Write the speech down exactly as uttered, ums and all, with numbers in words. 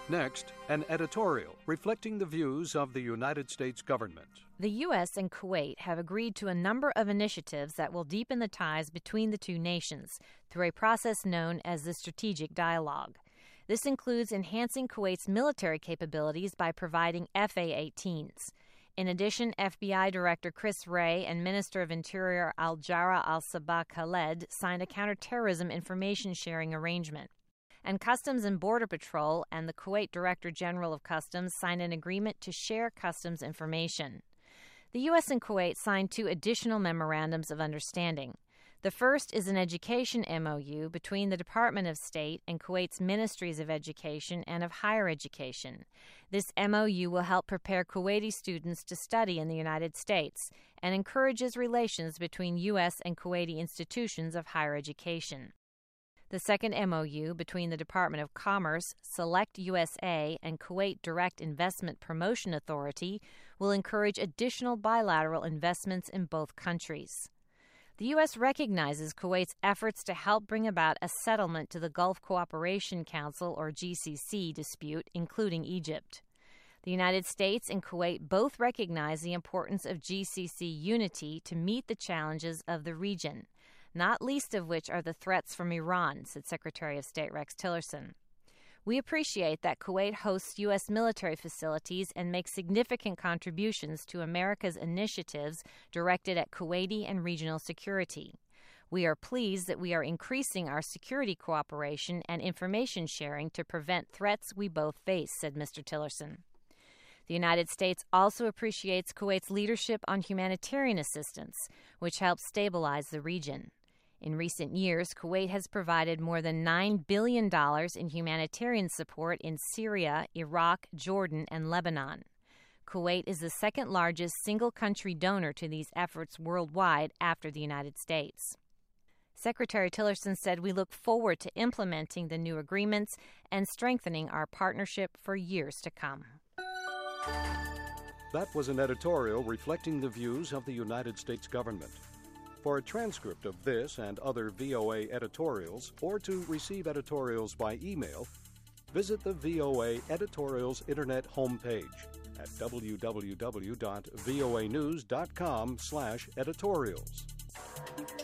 Next, an editorial reflecting the views of the United States government. The U S and Kuwait have agreed to a number of initiatives that will deepen the ties between the two nations through a process known as the Strategic Dialogue. This includes enhancing Kuwait's military capabilities by providing F A eighteens. In addition, F B I Director Chris Wray and Minister of Interior Al-Jara al-Sabah Khaled signed a counterterrorism information sharing arrangement. And Customs and Border Patrol and the Kuwait Director General of Customs signed an agreement to share customs information. The U S and Kuwait signed two additional memorandums of understanding. The first is an education M O U between the Department of State and Kuwait's Ministries of Education and of Higher Education. This M O U will help prepare Kuwaiti students to study in the United States and encourages relations between U S and Kuwaiti institutions of higher education. The second M O U between the Department of Commerce, Select U S A, and Kuwait Direct Investment Promotion Authority will encourage additional bilateral investments in both countries. The U S recognizes Kuwait's efforts to help bring about a settlement to the Gulf Cooperation Council, or G C C, dispute, including Egypt. The United States and Kuwait both recognize the importance of G C C unity to meet the challenges of the region, not least of which are the threats from Iran, said Secretary of State Rex Tillerson. We appreciate that Kuwait hosts U S military facilities and makes significant contributions to America's initiatives directed at Kuwaiti and regional security. We are pleased that we are increasing our security cooperation and information sharing to prevent threats we both face, said Mister Tillerson. The United States also appreciates Kuwait's leadership on humanitarian assistance, which helps stabilize the region. In recent years, Kuwait has provided more than nine billion dollars in humanitarian support in Syria, Iraq, Jordan, and Lebanon. Kuwait is the second largest single-country donor to these efforts worldwide after the United States. Secretary Tillerson said we look forward to implementing the new agreements and strengthening our partnership for years to come. That was an editorial reflecting the views of the United States government. For a transcript of this and other V O A editorials, or to receive editorials by email, visit the V O A Editorials Internet homepage at w w w dot voa news dot com slash editorials.